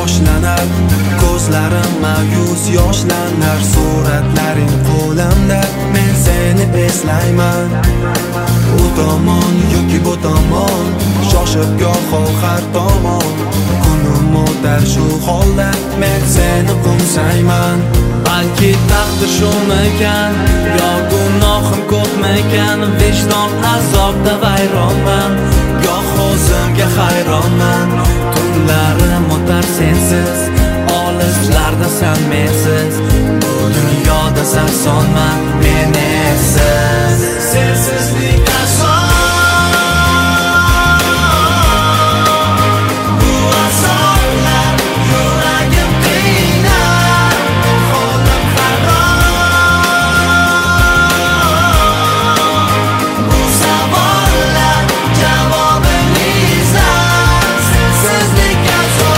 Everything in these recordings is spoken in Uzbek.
boshlanar, ko'zlarim ma'yus yoshlanar. Suratlaring qo'limda, men seni eslayman. U tomon yoki bu tomon, shoshib goho har tomon. Kunim o'tar shu holda, men seni qo'msayman. Balki taqdir shumikan, yo gunohim ko'pmikan. Vijdon azobda vayronman, goh o'zimga hayronman. Tunlarim o'tar sensiz, olislarda san mensiz. Bu dunyoda sarsonman men esiz. Sensizlik ason, bu azoblar yuragim qiynar. Holim harom, bu savollar javobini izlar. Sensizlik ason.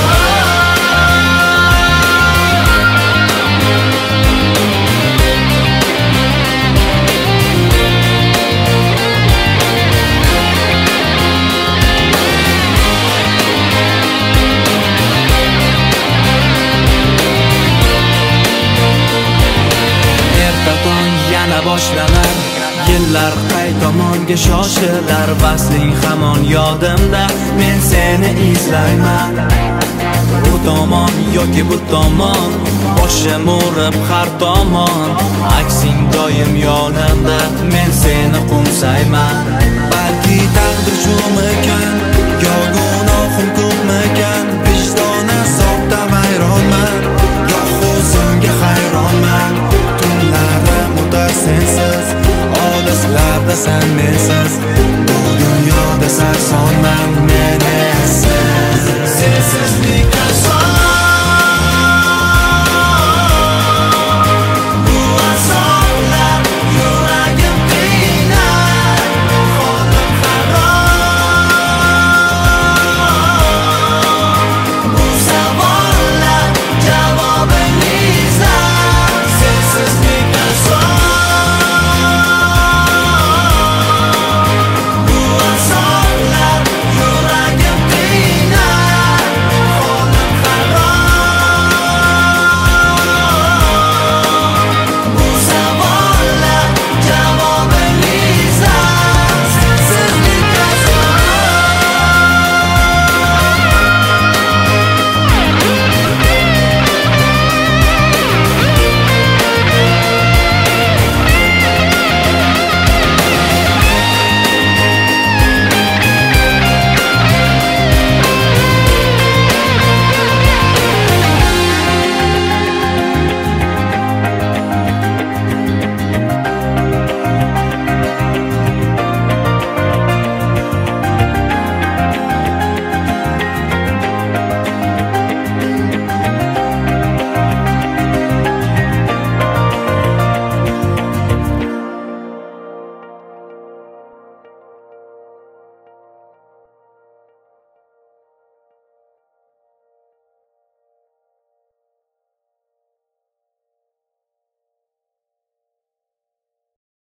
Yana boshlanar, yillar qay tomonga shoshilar. Vasling hamon yodimda, men seni izlayman. U tomon yoki bu tomon, boshim urib har tomon. Aksing doim yonimda, men seni qo'msayman. Balki taqdir shumikan, yo gunohim ko'pmikan. Vijdon azobda vayronman, goh o'zimga hayronman. Tunlarim o'tar sensiz, olislarda san mensiz. Bu dunyoda sarsonman.